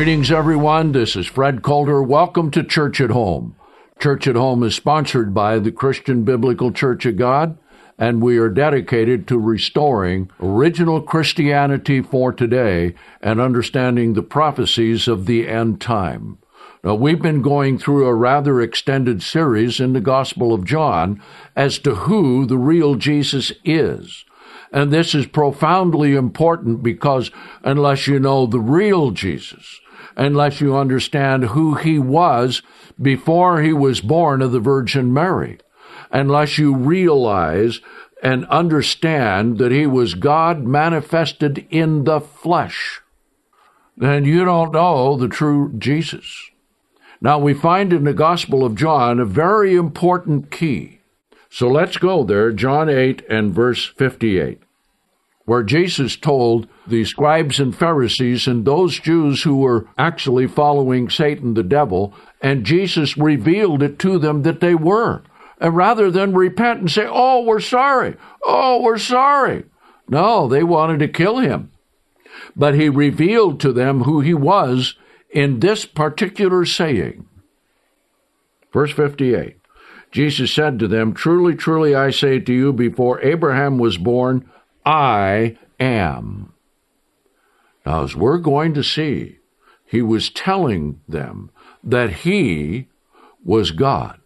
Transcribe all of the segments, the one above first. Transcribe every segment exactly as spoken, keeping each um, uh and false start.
Greetings, everyone. This is Fred Coulter. Welcome to Church at Home. Church at Home is sponsored by the Christian Biblical Church of God, and we are dedicated to restoring original Christianity for today and understanding the prophecies of the end time. Now, we've been going through a rather extended series in the Gospel of John as to who the real Jesus is. And this is profoundly important because unless you know the real Jesus, unless you understand who he was before he was born of the Virgin Mary, unless you realize and understand that he was God manifested in the flesh, then you don't know the true Jesus. Now, we find in the Gospel of John a very important key. So let's go there, John eight and verse fifty-eight, where Jesus told the scribes and Pharisees and those Jews who were actually following Satan the devil, and Jesus revealed it to them that they were. And rather than repent and say, oh, we're sorry, oh, we're sorry. No, they wanted to kill him. But he revealed to them who he was in this particular saying. Verse fifty-eight, Jesus said to them, truly, truly, I say to you, before Abraham was born, I am. Now, as we're going to see, he was telling them that he was God.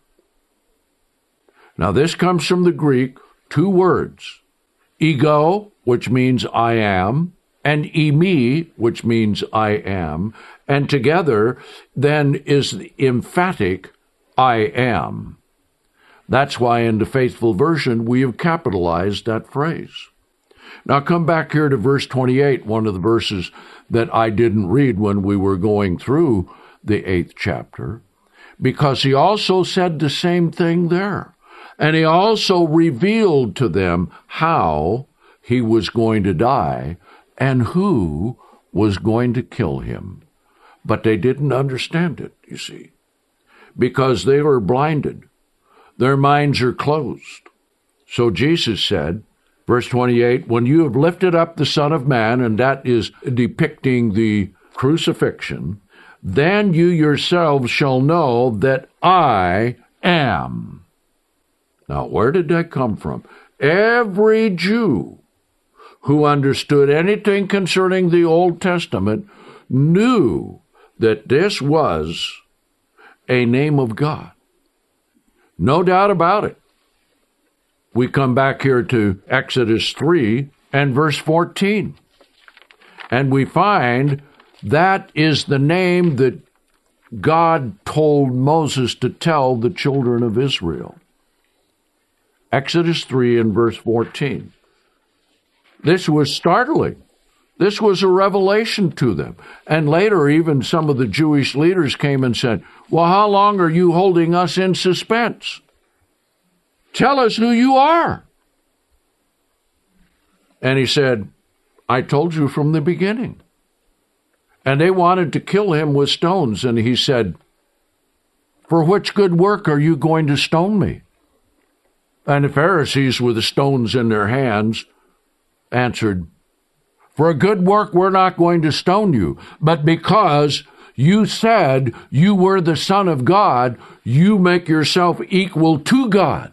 Now, this comes from the Greek, two words, ego, which means I am, and eimi, which means I am, and together then is the emphatic I am. That's why in the Faithful Version we have capitalized that phrase. Now come back here to verse twenty-eight, one of the verses that I didn't read when we were going through the eighth chapter, because he also said the same thing there. And he also revealed to them how he was going to die and who was going to kill him. But they didn't understand it, you see, because they were blinded. Their minds are closed. So Jesus said, verse twenty-eight, when you have lifted up the Son of Man, and that is depicting the crucifixion, then you yourselves shall know that I am. Now, where did that come from? Every Jew who understood anything concerning the Old Testament knew that this was a name of God. No doubt about it. We come back here to Exodus three and verse fourteen, and we find that is the name that God told Moses to tell the children of Israel. Exodus three and verse fourteen. This was startling. This was a revelation to them. And later, even some of the Jewish leaders came and said, well, how long are you holding us in suspense? Tell us who you are. And he said, I told you from the beginning. And they wanted to kill him with stones. And he said, for which good work are you going to stone me? And the Pharisees, with the stones in their hands, answered, for a good work we're not going to stone you, but because you said you were the Son of God, you make yourself equal to God.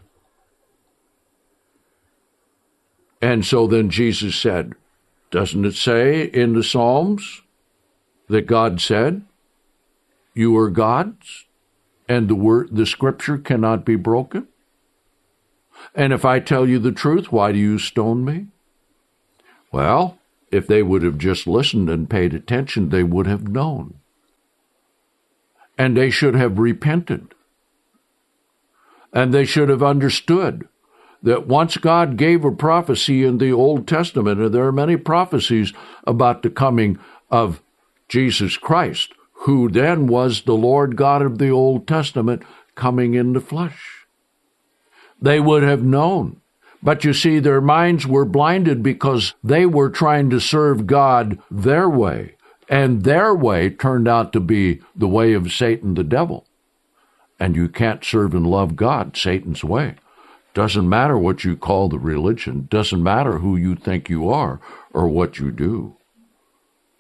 And so then Jesus said, doesn't it say in the Psalms that God said, you are gods, and the word, the scripture cannot be broken? And if I tell you the truth, why do you stone me? Well, if they would have just listened and paid attention, they would have known. And they should have repented. And they should have understood that once God gave a prophecy in the Old Testament, and there are many prophecies about the coming of Jesus Christ, who then was the Lord God of the Old Testament coming in the flesh. They would have known. But you see, their minds were blinded because they were trying to serve God their way, and their way turned out to be the way of Satan the devil. And you can't serve and love God Satan's way. Doesn't matter what you call the religion, doesn't matter who you think you are or what you do.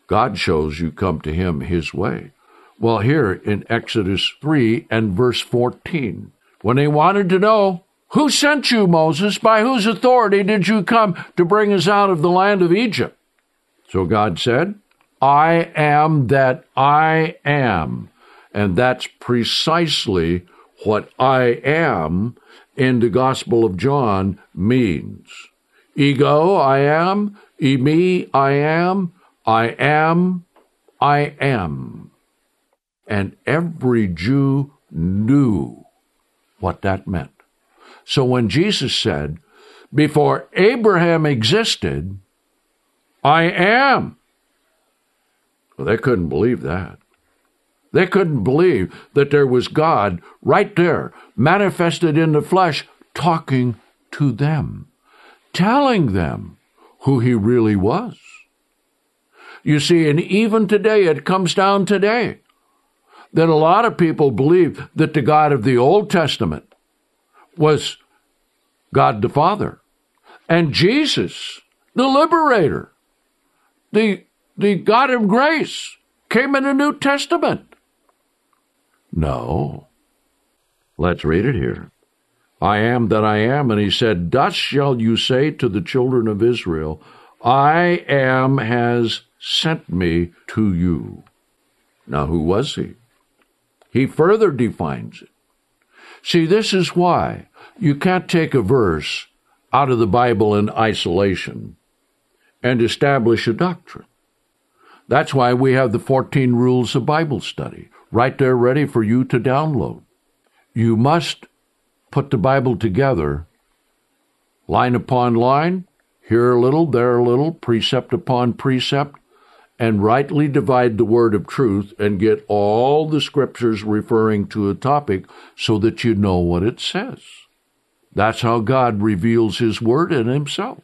God shows you come to him his way. Well, here in Exodus three and verse fourteen, when they wanted to know, who sent you, Moses? By whose authority did you come to bring us out of the land of Egypt? So God said, I am that I am. And that's precisely what I am in the Gospel of John means. Ego, I am. E me, I am. I am, I am. And every Jew knew what that meant. So when Jesus said, before Abraham existed, I am. Well, they couldn't believe that. They couldn't believe that there was God right there, manifested in the flesh, talking to them, telling them who he really was. You see, and even today, it comes down today, that a lot of people believe that the God of the Old Testament was God the Father, and Jesus, the liberator, the, the God of grace, came in the New Testament. No. Let's read it here. I am that I am, and he said, thus shall you say to the children of Israel, I am has sent me to you. Now, who was he? He further defines it. See, this is why you can't take a verse out of the Bible in isolation and establish a doctrine. That's why we have the fourteen Rules of Bible Study right there ready for you to download. You must put the Bible together, line upon line, here a little, there a little, precept upon precept, and rightly divide the word of truth and get all the scriptures referring to a topic so that you know what it says. That's how God reveals his word in himself.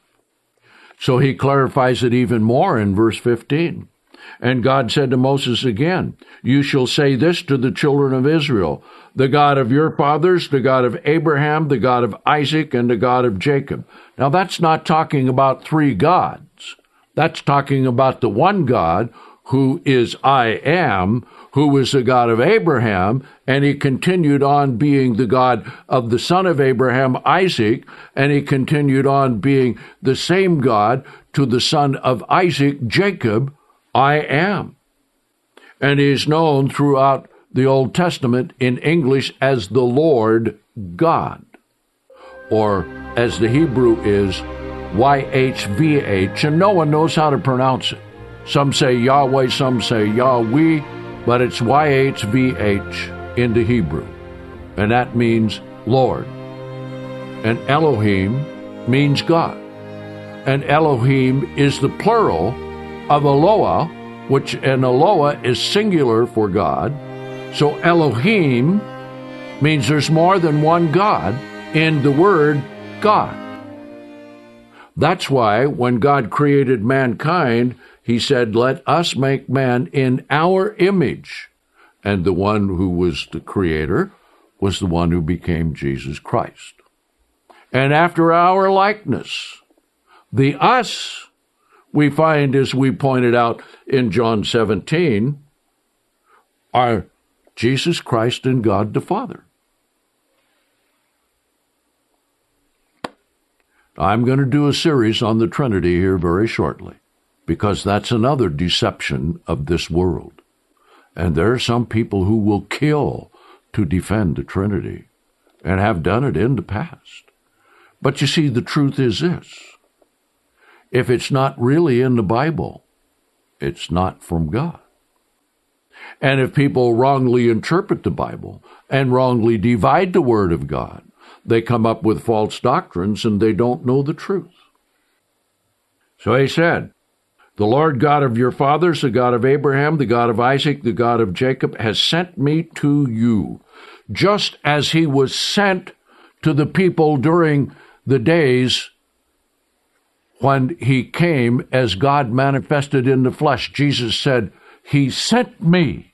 So he clarifies it even more in verse fifteen. And God said to Moses again, you shall say this to the children of Israel, the God of your fathers, the God of Abraham, the God of Isaac, and the God of Jacob. Now that's not talking about three gods. That's talking about the one God who is I am, who was the God of Abraham, and he continued on being the God of the son of Abraham, Isaac, and he continued on being the same God to the son of Isaac, Jacob, I am. And he is known throughout the Old Testament in English as the Lord God, or as the Hebrew is Y H V H, and no one knows how to pronounce it. Some say Yahweh, some say Yahweh, but it's Y H V H in the Hebrew, and that means Lord. And Elohim means God. And Elohim is the plural of Eloah, which an Eloah is singular for God. So Elohim means there's more than one God in the word God. That's why when God created mankind, he said, let us make man in our image. And the one who was the creator was the one who became Jesus Christ. And after our likeness, the us, we find, as we pointed out in John seventeen, are Jesus Christ and God the Father. I'm going to do a series on the Trinity here very shortly, because that's another deception of this world. And there are some people who will kill to defend the Trinity, and have done it in the past. But you see, the truth is this. If it's not really in the Bible, it's not from God. And if people wrongly interpret the Bible and wrongly divide the Word of God, they come up with false doctrines and they don't know the truth. So he said, the Lord God of your fathers, the God of Abraham, the God of Isaac, the God of Jacob, has sent me to you, just as he was sent to the people during the days when he came as God manifested in the flesh. Jesus said, he sent me.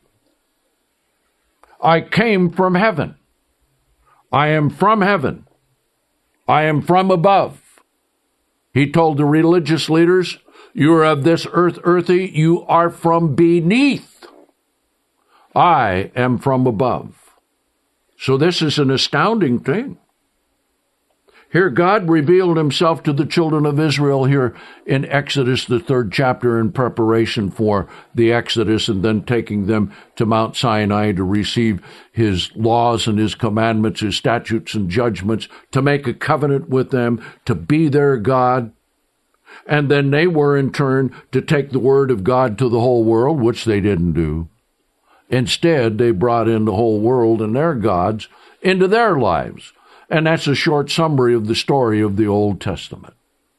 I came from heaven. I am from heaven. I am from above. He told the religious leaders, You are of this earth, earthy. You are from beneath. I am from above. So this is an astounding thing. Here, God revealed himself to the children of Israel here in Exodus, the third chapter, in preparation for the Exodus, and then taking them to Mount Sinai to receive his laws and his commandments, his statutes and judgments, to make a covenant with them, to be their God. And then they were in turn to take the word of God to the whole world, which they didn't do. Instead, they brought in the whole world and their gods into their lives. And that's a short summary of the story of the Old Testament.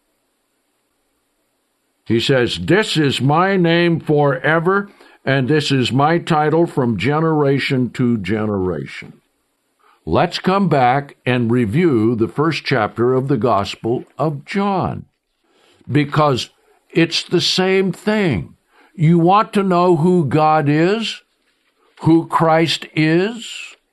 He says, this is my name forever, and this is my title from generation to generation. Let's come back and review the first chapter of the Gospel of John, because it's the same thing. You want to know who God is, who Christ is?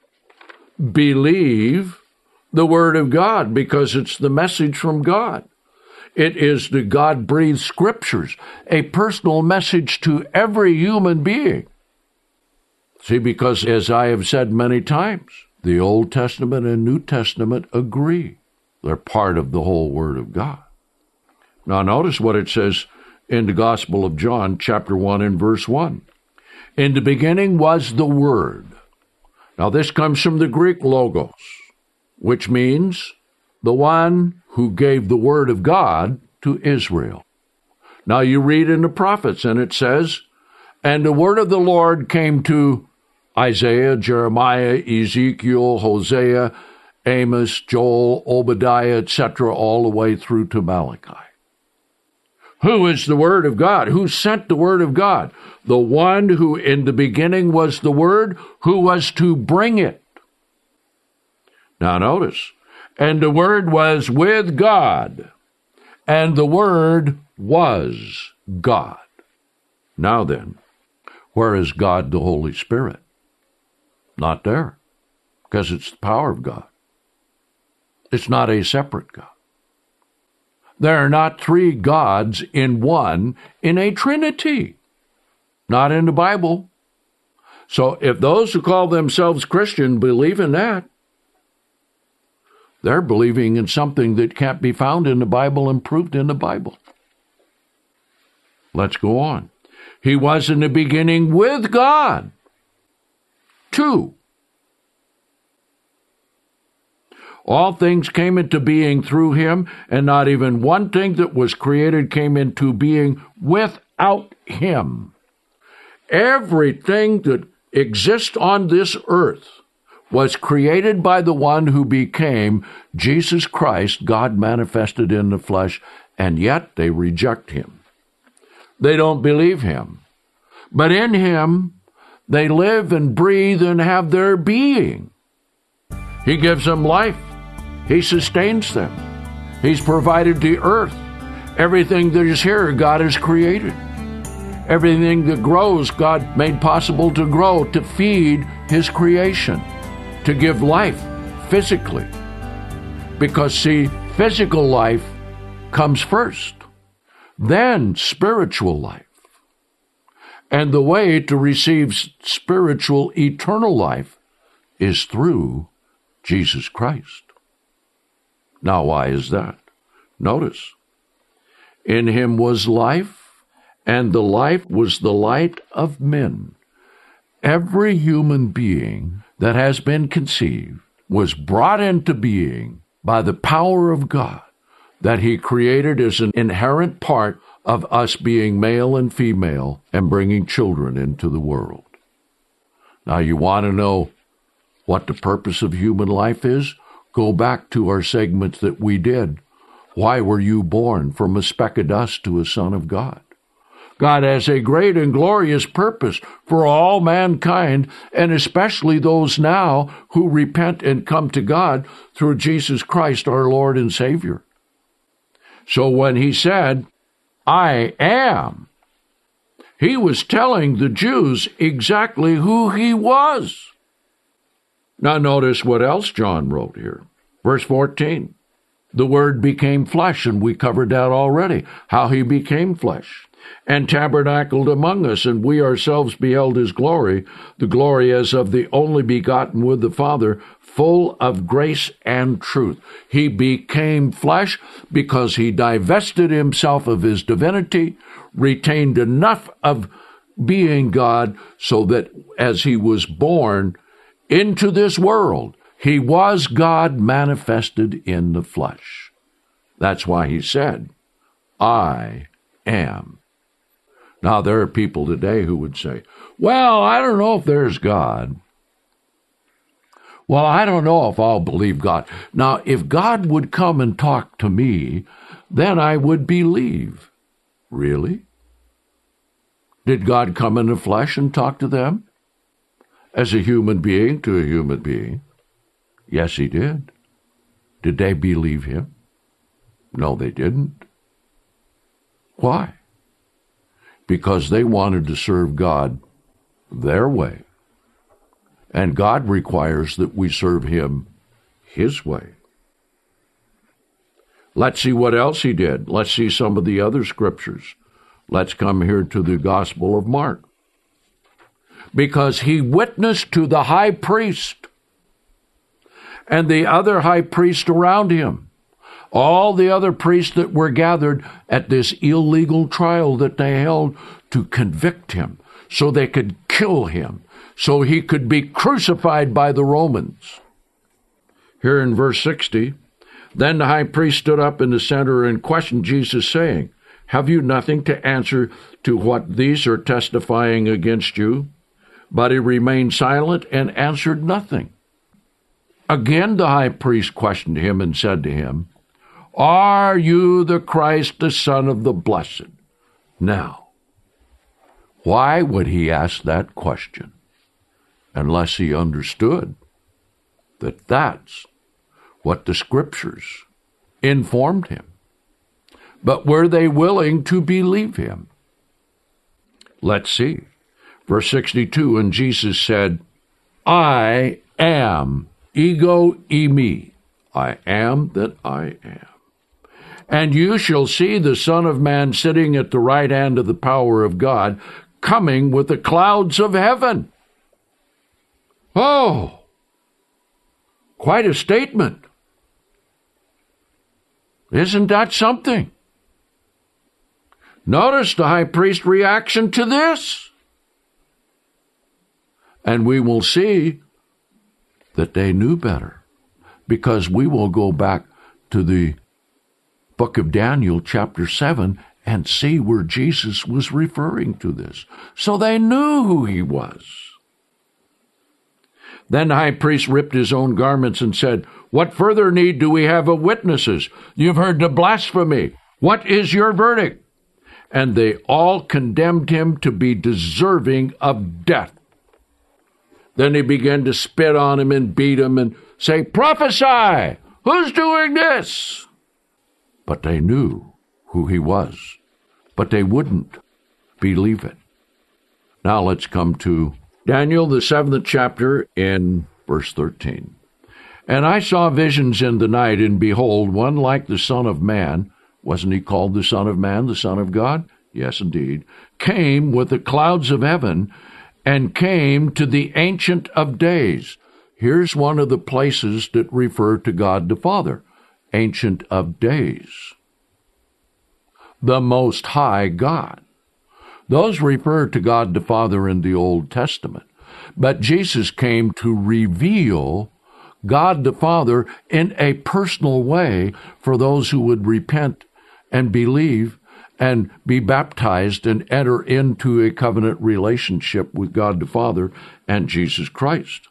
Believe the Word of God, because it's the message from God. It is the God-breathed Scriptures, a personal message to every human being. See, because as I have said many times, the Old Testament and New Testament agree. They're part of the whole Word of God. Now notice what it says in the Gospel of John, chapter one and verse one. In the beginning was the Word. Now this comes from the Greek logos, which means the one who gave the word of God to Israel. Now you read in the prophets, and it says, and the word of the Lord came to Isaiah, Jeremiah, Ezekiel, Hosea, Amos, Joel, Obadiah, et cetera, all the way through to Malachi. Who is the word of God? Who sent the word of God? The one who in the beginning was the word, who was to bring it. Now notice, and the Word was with God, and the Word was God. Now then, where is God the Holy Spirit? Not there, because it's the power of God. It's not a separate God. There are not three gods in one in a Trinity. Not in the Bible. So if those who call themselves Christian believe in that, they're believing in something that can't be found in the Bible and proved in the Bible. Let's go on. He was in the beginning with God. Two. All things came into being through him, and not even one thing that was created came into being without him. Everything that exists on this earth was created by the one who became Jesus Christ, God manifested in the flesh, and yet they reject him. They don't believe him. But in him, they live and breathe and have their being. He gives them life. He sustains them. He's provided the earth. Everything that is here, God has created. Everything that grows, God made possible to grow, to feed his creation, to give life physically. Because, see, physical life comes first, then spiritual life. And the way to receive spiritual eternal life is through Jesus Christ. Now, why is that? Notice, in him was life, and the life was the light of men. Every human being that has been conceived was brought into being by the power of God that he created as an inherent part of us being male and female and bringing children into the world. Now, you want to know what the purpose of human life is? Go back to our segments that we did. Why were you born from a speck of dust to a son of God? God has a great and glorious purpose for all mankind, and especially those now who repent and come to God through Jesus Christ, our Lord and Savior. So when he said, I am, he was telling the Jews exactly who he was. Now notice what else John wrote here. Verse fourteen. The Word became flesh, and we covered that already, how he became flesh, and tabernacled among us, and we ourselves beheld his glory, the glory as of the only begotten with the Father, full of grace and truth. He became flesh because he divested himself of his divinity, retained enough of being God so that as he was born into this world, he was God manifested in the flesh. That's why he said, I am. Now, there are people today who would say, well, I don't know if there's God. Well, I don't know if I'll believe God. Now, if God would come and talk to me, then I would believe. Really? Did God come in the flesh and talk to them? As a human being to a human being? Yes, he did. Did they believe him? No, they didn't. Why? Because they wanted to serve God their way. And God requires that we serve him his way. Let's see what else he did. Let's see some of the other scriptures. Let's come here to the Gospel of Mark. Because he witnessed to the high priest and the other high priest around him, all the other priests that were gathered at this illegal trial that they held to convict him so they could kill him, so he could be crucified by the Romans. Here in verse sixty, then the high priest stood up in the center and questioned Jesus, saying, have you nothing to answer to what these are testifying against you? But he remained silent and answered nothing. Again the high priest questioned him and said to him, are you the Christ, the Son of the Blessed? Now, why would he ask that question? Unless he understood that that's what the Scriptures informed him. But were they willing to believe him? Let's see. Verse sixty-two, and Jesus said, I am, ego eimi, I am that I am. And you shall see the Son of Man sitting at the right hand of the power of God, coming with the clouds of heaven. Oh, quite a statement. Isn't that something? Notice the high priest's reaction to this. And we will see that they knew better, because we will go back to the book of Daniel, chapter seven, and see where Jesus was referring to this. So they knew who he was. Then the high priest ripped his own garments and said, what further need do we have of witnesses? You've heard the blasphemy. What is your verdict? And they all condemned him to be deserving of death. Then they began to spit on him and beat him and say, prophesy! Who's doing this? But they knew who he was, but they wouldn't believe it. Now let's come to Daniel, the seventh chapter, in verse thirteen. And I saw visions in the night, and behold, one like the Son of Man. Wasn't he called the Son of Man, the Son of God? Yes, indeed. Came with the clouds of heaven, and came to the Ancient of Days. Here's one of the places that refer to God the Father. Ancient of Days. The Most High God. Those refer to God the Father in the Old Testament. But Jesus came to reveal God the Father in a personal way for those who would repent and believe and be baptized and enter into a covenant relationship with God the Father and Jesus Christ.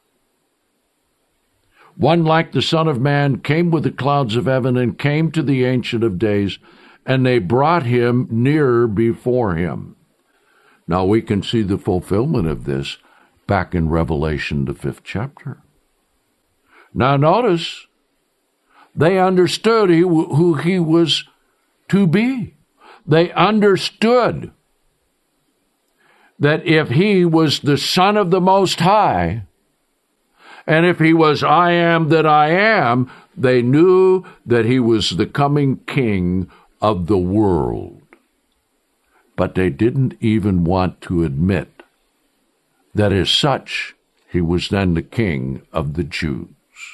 One like the Son of Man came with the clouds of heaven and came to the Ancient of Days, and they brought him near before him. Now we can see the fulfillment of this back in Revelation, the fifth chapter. Now notice, they understood he, who he was to be. They understood that if he was the Son of the Most High, And if he was I am that I am, they knew that he was the coming king of the world. But they didn't even want to admit that as such, he was then the king of the Jews.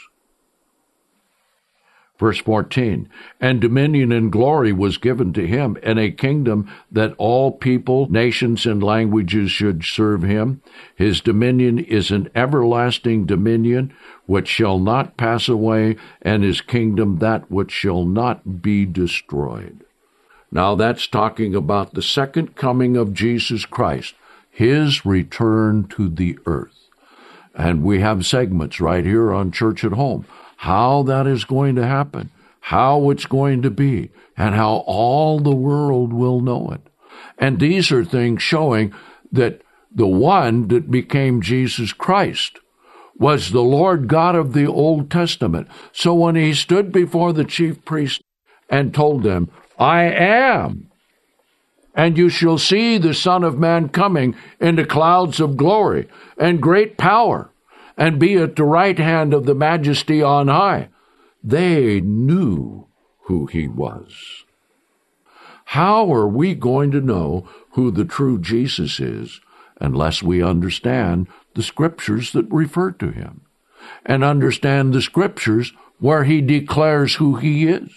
Verse fourteen, and dominion and glory was given to him, and a kingdom that all people, nations, and languages should serve him. His dominion is an everlasting dominion which shall not pass away, and his kingdom that which shall not be destroyed. Now that's talking about the second coming of Jesus Christ, his return to the earth. And we have segments right here on Church at Home, how that is going to happen, how it's going to be, and how all the world will know it. And these are things showing that the one that became Jesus Christ was the Lord God of the Old Testament. So when he stood before the chief priest and told them, I am, and you shall see the Son of Man coming in the clouds of glory and great power, and be at the right hand of the Majesty on high, they knew who he was. How are we going to know who the true Jesus is unless we understand the Scriptures that refer to him, and understand the Scriptures where he declares who he is?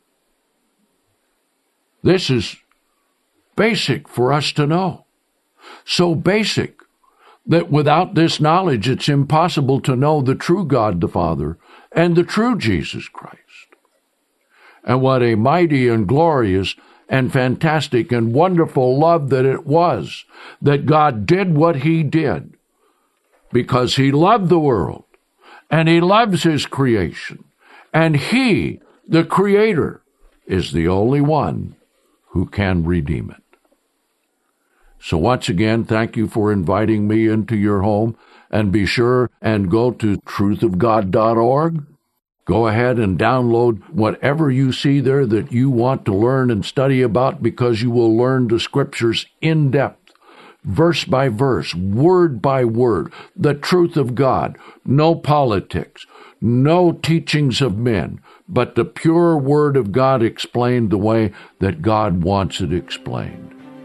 This is basic for us to know. So basic that without this knowledge, it's impossible to know the true God the Father and the true Jesus Christ. And what a mighty and glorious and fantastic and wonderful love that it was, that God did what he did, because he loved the world, and he loves his creation, and he, the Creator, is the only one who can redeem it. So once again, thank you for inviting me into your home, and be sure and go to truth of god dot org. Go ahead and download whatever you see there that you want to learn and study about, because you will learn the Scriptures in depth, verse by verse, word by word, the truth of God, no politics, no teachings of men, but the pure Word of God explained the way that God wants it explained.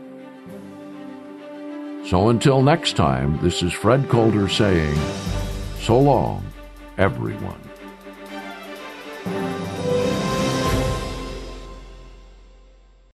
So until next time, this is Fred Coulter saying, so long, everyone.